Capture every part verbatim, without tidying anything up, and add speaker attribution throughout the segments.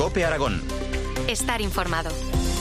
Speaker 1: COPE Aragón.
Speaker 2: Estar informado.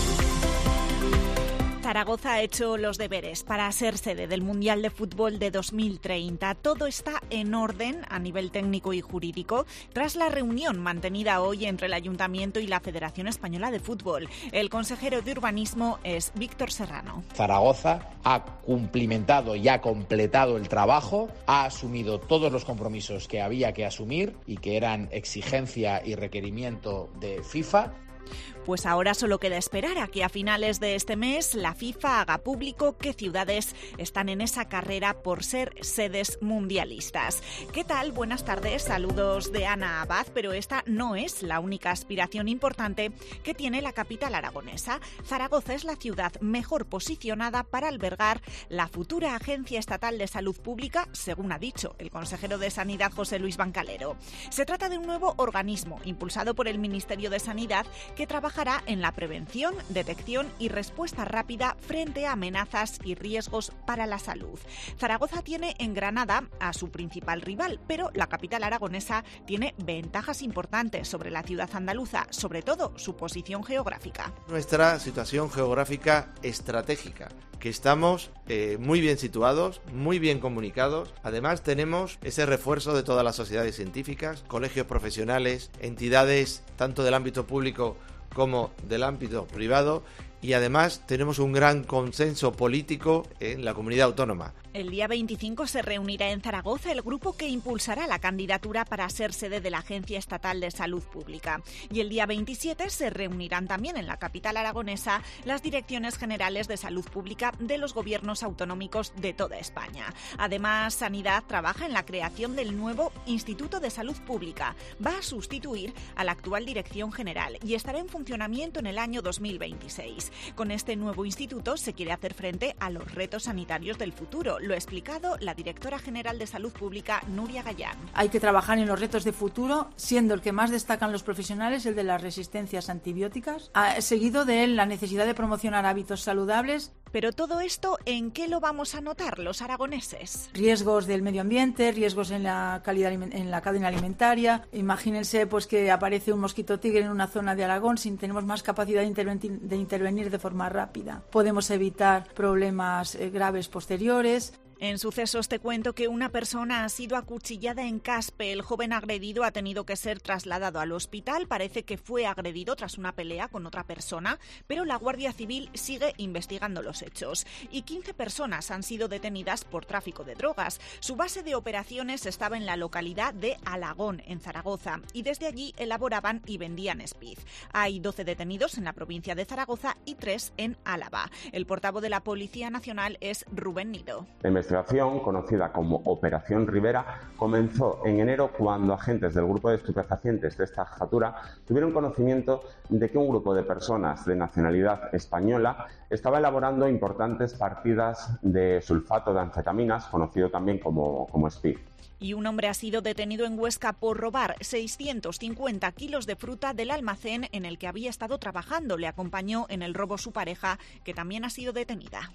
Speaker 3: Zaragoza ha hecho los deberes para ser sede del Mundial de Fútbol de dos mil treinta. Todo está en orden a nivel técnico y jurídico tras la reunión mantenida hoy entre el Ayuntamiento y la Federación Española de Fútbol. El consejero de Urbanismo es Víctor Serrano.
Speaker 4: Zaragoza ha cumplimentado y ha completado el trabajo, ha asumido todos los compromisos que había que asumir y que eran exigencia y requerimiento de FIFA.
Speaker 3: Pues ahora solo queda esperar a que a finales de este mes la FIFA haga público qué ciudades están en esa carrera por ser sedes mundialistas. ¿Qué tal? Buenas tardes, saludos de Ana Abad, pero esta no es la única aspiración importante que tiene la capital aragonesa. Zaragoza es la ciudad mejor posicionada para albergar la futura Agencia Estatal de Salud Pública, según ha dicho el consejero de Sanidad José Luis Bancalero. Se trata de un nuevo organismo impulsado por el Ministerio de Sanidad que trabajará en la prevención, detección y respuesta rápida frente a amenazas y riesgos para la salud. Zaragoza tiene en Granada a su principal rival, pero la capital aragonesa tiene ventajas importantes sobre la ciudad andaluza, sobre todo su posición geográfica.
Speaker 5: Nuestra situación geográfica estratégica, que estamos eh, muy bien situados, muy bien comunicados. Además tenemos ese refuerzo de todas las sociedades científicas, colegios profesionales, entidades tanto del ámbito público como del ámbito privado, y además tenemos un gran consenso político en la comunidad autónoma.
Speaker 3: El día veinticinco se reunirá en Zaragoza el grupo que impulsará la candidatura para ser sede de la Agencia Estatal de Salud Pública. Y el día veintisiete se reunirán también en la capital aragonesa las direcciones generales de salud pública de los gobiernos autonómicos de toda España. Además, Sanidad trabaja en la creación del nuevo Instituto de Salud Pública. Va a sustituir a la actual Dirección General y estará en funcionamiento en el año dos mil veintiséis. Con este nuevo instituto se quiere hacer frente a los retos sanitarios del futuro. Lo ha explicado la directora general de Salud Pública, Nuria Gallán.
Speaker 6: Hay que trabajar en los retos de futuro, siendo el que más destacan los profesionales el de las resistencias antibióticas, seguido de él la necesidad de promocionar hábitos saludables.
Speaker 3: Pero todo esto, ¿en qué lo vamos a notar los aragoneses?
Speaker 6: Riesgos del medio ambiente, riesgos en la calidad en la cadena alimentaria. Imagínense pues que aparece un mosquito tigre en una zona de Aragón, si tenemos más capacidad de intervenir, de intervenir de forma rápida. Podemos evitar problemas eh, graves posteriores.
Speaker 3: En sucesos te cuento que una persona ha sido acuchillada en Caspe. El joven agredido ha tenido que ser trasladado al hospital. Parece que fue agredido tras una pelea con otra persona, pero la Guardia Civil sigue investigando los hechos. Y quince personas han sido detenidas por tráfico de drogas. Su base de operaciones estaba en la localidad de Alagón, en Zaragoza, y desde allí elaboraban y vendían speed. Hay doce detenidos en la provincia de Zaragoza y tres en Álava. El portavoz de la Policía Nacional es Rubén Nido.
Speaker 7: La investigación, conocida como Operación Rivera, comenzó en enero cuando agentes del grupo de estupefacientes de esta jefatura tuvieron conocimiento de que un grupo de personas de nacionalidad española estaba elaborando importantes partidas de sulfato de anfetaminas, conocido también como, como speed.
Speaker 3: Y un hombre ha sido detenido en Huesca por robar seiscientos cincuenta kilos de fruta del almacén en el que había estado trabajando. Le acompañó en el robo su pareja, que también ha sido detenida.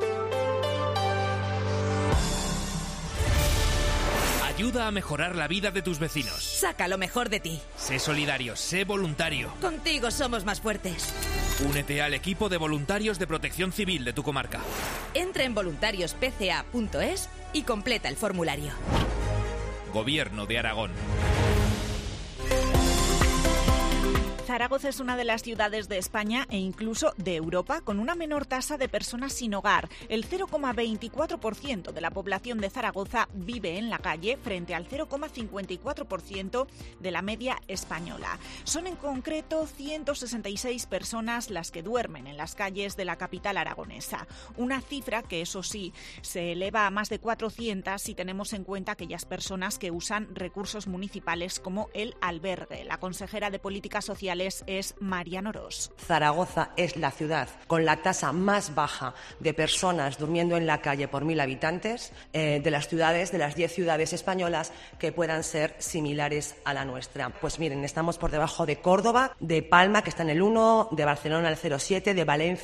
Speaker 8: Ayuda a mejorar la vida de tus vecinos.
Speaker 9: Saca lo mejor de ti.
Speaker 8: Sé solidario, sé voluntario.
Speaker 9: Contigo somos más fuertes.
Speaker 8: Únete al equipo de voluntarios de Protección Civil de tu comarca.
Speaker 9: Entra en voluntarios p c a punto es y completa el formulario.
Speaker 8: Gobierno de Aragón.
Speaker 3: Zaragoza es una de las ciudades de España e incluso de Europa con una menor tasa de personas sin hogar. El cero coma veinticuatro por ciento de la población de Zaragoza vive en la calle frente al cero coma cincuenta y cuatro por ciento de la media española. Son en concreto ciento sesenta y seis personas las que duermen en las calles de la capital aragonesa. Una cifra que, eso sí, se eleva a más de cuatrocientas si tenemos en cuenta aquellas personas que usan recursos municipales como el albergue. La consejera de Políticas Sociales es María Norós.
Speaker 10: Zaragoza es la ciudad con la tasa más baja de personas durmiendo en la calle por mil habitantes eh, de las ciudades, de las diez ciudades españolas que puedan ser similares a la nuestra. Pues miren, estamos por debajo de Córdoba, de Palma, que está en el uno, de Barcelona el cero coma siete, de Valencia.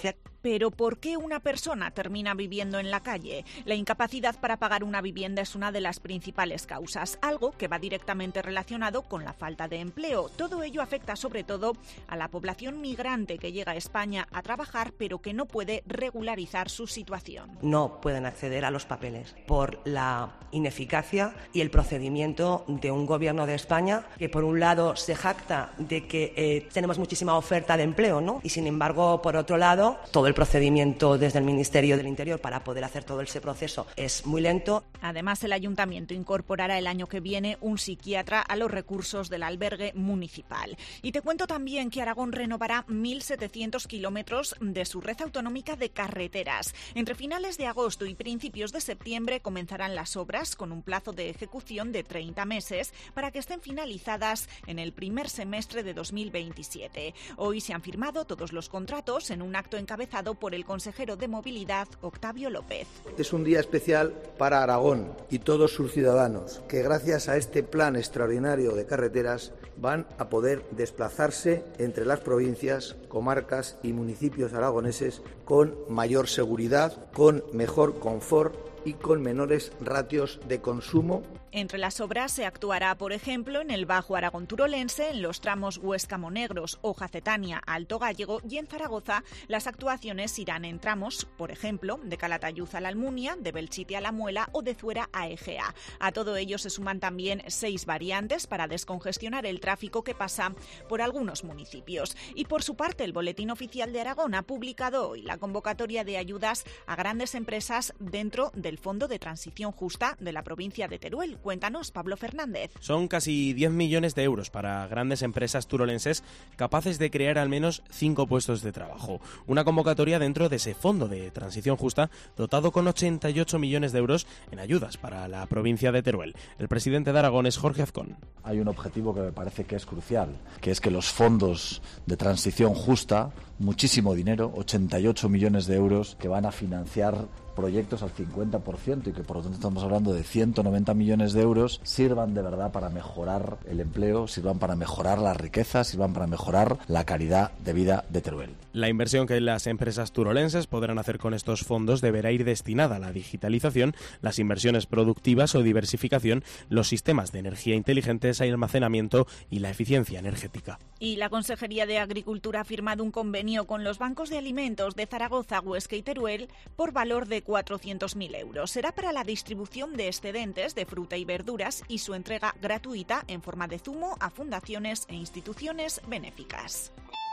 Speaker 3: Pero ¿por qué una persona termina viviendo en la calle? La incapacidad para pagar una vivienda es una de las principales causas, algo que va directamente relacionado con la falta de empleo. Todo ello afecta sobre todo a la población migrante que llega a España a trabajar pero que no puede regularizar su situación.
Speaker 10: No pueden acceder a los papeles por la ineficacia y el procedimiento de un gobierno de España que por un lado se jacta de que eh, tenemos muchísima oferta de empleo, ¿no? Y sin embargo, por otro lado, todo el procedimiento desde el Ministerio del Interior para poder hacer todo ese proceso es muy lento.
Speaker 3: Además, el Ayuntamiento incorporará el año que viene un psiquiatra a los recursos del albergue municipal. Y te cuento también que Aragón renovará mil setecientos kilómetros de su red autonómica de carreteras. Entre finales de agosto y principios de septiembre comenzarán las obras con un plazo de ejecución de treinta meses para que estén finalizadas en el primer semestre de dos mil veintisiete. Hoy se han firmado todos los contratos en un acto encabezado por el consejero de Movilidad, Octavio López.
Speaker 1: Es un día especial para Aragón y todos sus ciudadanos, que gracias a este plan extraordinario de carreteras van a poder desplazarse entre las provincias, comarcas y municipios aragoneses con mayor seguridad, con mejor confort y con menores ratios de consumo.
Speaker 3: Entre las obras se actuará, por ejemplo, en el Bajo Aragón turolense, en los tramos Huesca-Monegros o Jacetania-Alto Gállego, y en Zaragoza las actuaciones irán en tramos, por ejemplo, de Calatayud a la Almunia, de Belchite a la Muela o de Zuera a Egea. A todo ello se suman también seis variantes para descongestionar el tráfico que pasa por algunos municipios. Y por su parte, el Boletín Oficial de Aragón ha publicado hoy la convocatoria de ayudas a grandes empresas dentro del Fondo de Transición Justa de la provincia de Teruel. Cuéntanos, Pablo Fernández.
Speaker 11: Son casi diez millones de euros para grandes empresas turolenses capaces de crear al menos cinco puestos de trabajo. Una convocatoria dentro de ese Fondo de Transición Justa dotado con ochenta y ocho millones de euros en ayudas para la provincia de Teruel. El presidente de Aragón es Jorge Azcón.
Speaker 12: Hay un objetivo que me parece que es crucial, que es que los fondos de transición justa, muchísimo dinero, ochenta y ocho millones de euros que van a financiar proyectos al cincuenta por ciento y que por lo tanto estamos hablando de ciento noventa millones de euros, sirvan de verdad para mejorar el empleo, sirvan para mejorar la riqueza, sirvan para mejorar la calidad de vida de Teruel.
Speaker 11: La inversión que las empresas turolenses podrán hacer con estos fondos deberá ir destinada a la digitalización, las inversiones productivas o diversificación, los sistemas de energía inteligentes, almacenamiento y la eficiencia energética.
Speaker 3: Y la Consejería de Agricultura ha firmado un convenio con los bancos de alimentos de Zaragoza, Huesca y Teruel por valor de cuatrocientos mil euros. Será para la distribución de excedentes de fruta y verduras y su entrega gratuita en forma de zumo a fundaciones e instituciones benéficas.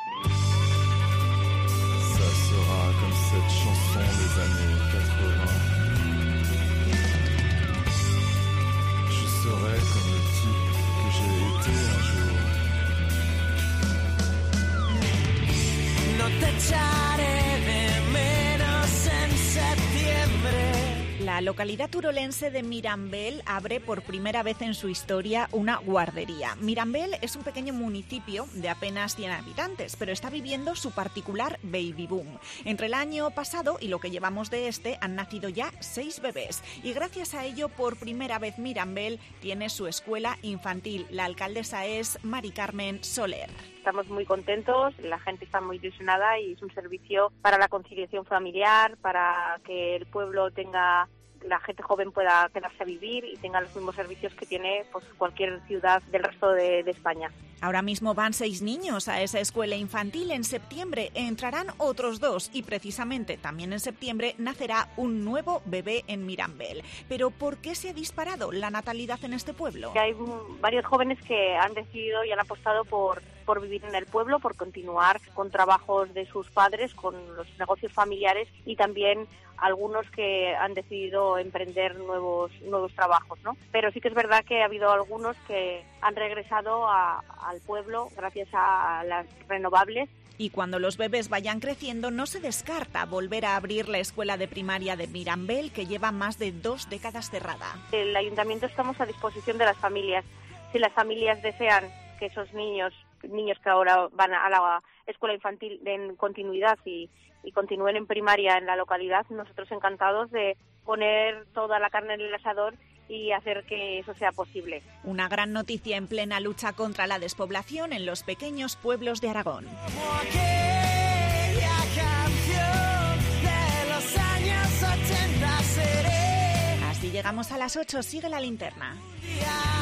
Speaker 13: Ça sera comme cette chanson des années quatre-vingts. Je serai comme le type que j'ai été un jour.
Speaker 14: No te echaré de menos en septiembre.
Speaker 3: La localidad turolense de Mirambel abre por primera vez en su historia una guardería. Mirambel es un pequeño municipio de apenas cien habitantes, pero está viviendo su particular baby boom. Entre el año pasado y lo que llevamos de este han nacido ya seis bebés y gracias a ello por primera vez Mirambel tiene su escuela infantil. La alcaldesa es Mari Carmen Soler.
Speaker 15: Estamos muy contentos, la gente está muy ilusionada y es un servicio para la conciliación familiar, para que el pueblo tenga, la gente joven pueda quedarse a vivir y tenga los mismos servicios que tiene pues, cualquier ciudad del resto de, de España.
Speaker 3: Ahora mismo van seis niños a esa escuela infantil. En septiembre entrarán otros dos y precisamente también en septiembre nacerá un nuevo bebé en Mirambel. Pero ¿por qué se ha disparado la natalidad en este pueblo?
Speaker 15: Hay varios jóvenes que han decidido y han apostado por, por vivir en el pueblo, por continuar con trabajos de sus padres, con los negocios familiares y también algunos que han decidido emprender nuevos nuevos trabajos, ¿no? Pero sí que es verdad que ha habido algunos que han regresado a, al pueblo gracias a las renovables.
Speaker 3: Y cuando los bebés vayan creciendo, no se descarta volver a abrir la escuela de primaria de Mirambel, que lleva más de dos décadas cerrada.
Speaker 15: El ayuntamiento estamos a disposición de las familias. Si las familias desean que esos niños, niños que ahora van a la escuela infantil den continuidad y y continúen en primaria en la localidad, nosotros encantados de poner toda la carne en el asador y hacer que eso sea posible.
Speaker 3: Una gran noticia en plena lucha contra la despoblación en los pequeños pueblos de Aragón.
Speaker 14: Como aquella canción.
Speaker 3: Llegamos a las ocho, sigue la linterna.